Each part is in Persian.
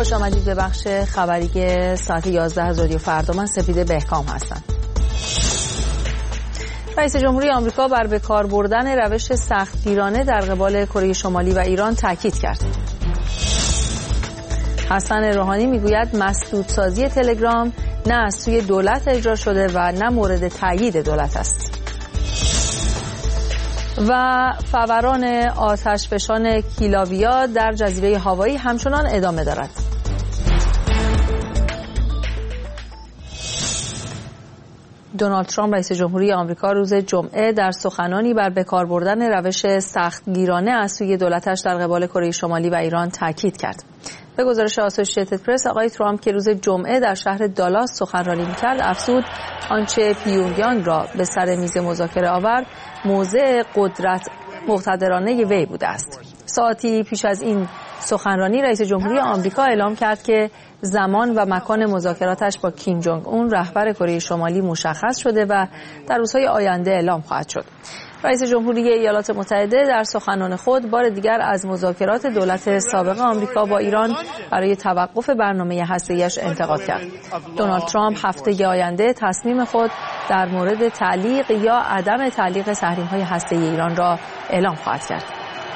خوش آمدید به بخش خبری ساعت 11 از رادیو فردا. من سپیده بهکام هستم. رئیس جمهوری آمریکا بر به کار بردن روش سختگیرانه در قبال کره شمالی و ایران تاکید کرد. حسن روحانی میگوید مسدودسازی تلگرام نه از سوی دولت اجرا شده و نه مورد تایید دولت است. و فوران آتشفشان کیلاویا در جزیره هاوایی همچنان ادامه دارد. دونالد ترامپ رئیس جمهوری آمریکا روز جمعه در سخنانی بر به کار بردن روش سختگیرانه از سوی دولتش در قبال کره شمالی و ایران تاکید کرد. به گزارش آسوشییتد پرس، آقای ترامپ که روز جمعه در شهر دالاس سخنرانی می‌کرد افزود آنچه پیونگیانگ را به سر میز مذاکره آورد موضع قدرت مقتدرانه وی بوده است. ساعتی پیش از این سخنرانی رئیس جمهوری آمریکا اعلام کرد که زمان و مکان مذاکراتش با کیم جونگ اون رهبر کره شمالی مشخص شده و در روزهای آینده اعلام خواهد شد. رئیس جمهوری ایالات متحده در سخنان خود بار دیگر از مذاکرات دولت سابق آمریکا با ایران برای توقف برنامه هسته‌ایش انتقاد کرد. دونالد ترامپ هفته آینده تصمیم خود در مورد تعلیق یا عدم تعلیق تحریم‌های هسته‌ای ایران را اعلام خواهد کرد.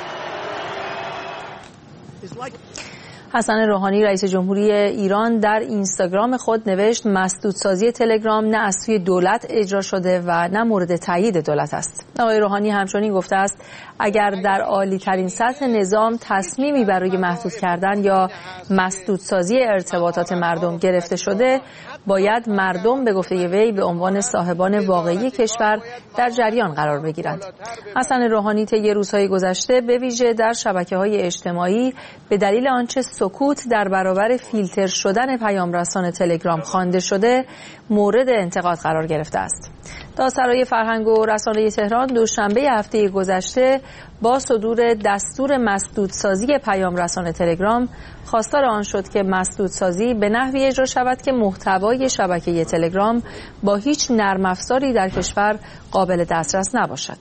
حسن روحانی رئیس جمهوری ایران در اینستاگرام خود نوشت مسدودسازی تلگرام نه از سوی دولت اجرا شده و نه مورد تایید دولت است. آقای روحانی همچنین گفته است اگر در عالی ترین سطح نظام تصمیمی برای محدود کردن یا مسدودسازی ارتباطات مردم گرفته شده باید مردم به گفته وی به عنوان صاحبان واقعی کشور در جریان قرار بگیرند. حسن روحانی طی روزهای گذشته به ویژه در شبکه‌های اجتماعی به دلیل آنچه سکوت در برابر فیلتر شدن پیام رسان تلگرام خوانده شده مورد انتقاد قرار گرفته است. دادسرای فرهنگ و رسانه تهران دوشنبه هفته گذشته با صدور دستور مسدودسازی پیام رسان تلگرام خواستار آن شد که مسدودسازی به نحوی اجرا شود که محتوای شبکه تلگرام با هیچ نرم افزاری در کشور قابل دسترس نباشد.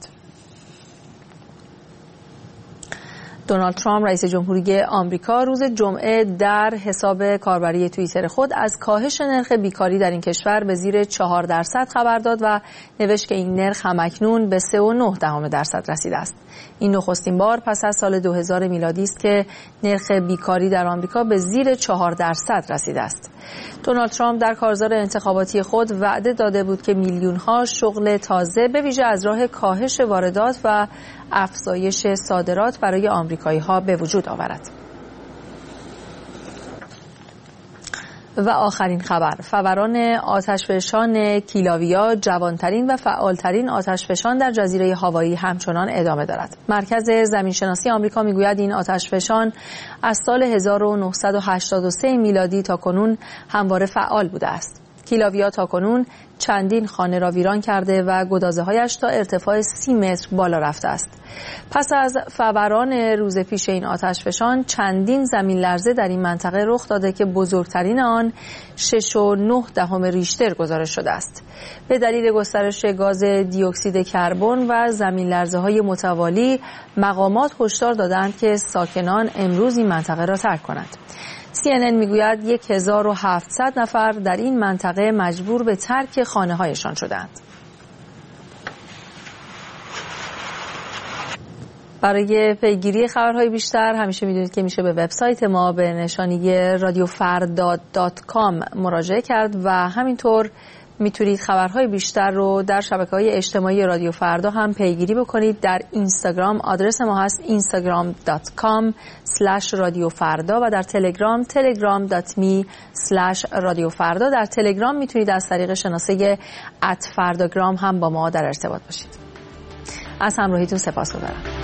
دونالد ترامپ رئیس جمهوری آمریکا روز جمعه در حساب کاربری توییتر خود از کاهش نرخ بیکاری در این کشور به زیر 4% خبر داد و نوشت که این نرخ همکنون به 3.9% رسیده است. این نخستین بار پس از سال 2000 میلادی است که نرخ بیکاری در آمریکا به زیر 4% رسیده است. دونالد ترامپ در کارزار انتخاباتی خود وعده داده بود که میلیون‌ها شغل تازه به ویژه از راه کاهش واردات و افزایش صادرات برای آمریکایی‌ها به وجود آورد. و آخرین خبر، فوران آتشفشان کیلاویا جوانترین و فعالترین آتشفشان در جزیره هاوایی همچنان ادامه دارد. مرکز زمینشناسی آمریکا میگوید این آتشفشان از سال 1983 میلادی تا کنون همواره فعال بوده است. کیلاویا تاکنون چندین خانه را ویران کرده و گدازه‌هایش تا ارتفاع 30 متر بالا رفته است. پس از فوران روز پیش این آتشفشان چندین زمین لرزه در این منطقه رخ داده که بزرگترین آن 6.9 ریشتر گزارش شده است. به دلیل گسترش گاز دی اکسید کربن و زمین لرزه‌های متوالی مقامات هشدار دادند که ساکنان امروز این منطقه را ترک کنند. CNN میگوید 1700 نفر در این منطقه مجبور به ترک خانه‌هایشان شدند. برای پیگیری خبرهای بیشتر همیشه میدونید که میشه به وبسایت ما به نشانی radiofarda.com مراجعه کرد و همینطور میتونید خبرهای بیشتر رو در شبکه‌های اجتماعی رادیو فردا هم پیگیری بکنید. در اینستاگرام آدرس ما هست instagram.com/radiofarda و در تلگرام telegram.me/radiofarda. در تلگرام میتونید از طریق شناسه @فرداگرام هم با ما در ارتباط باشید. از همراهیتون سپاسگزارم.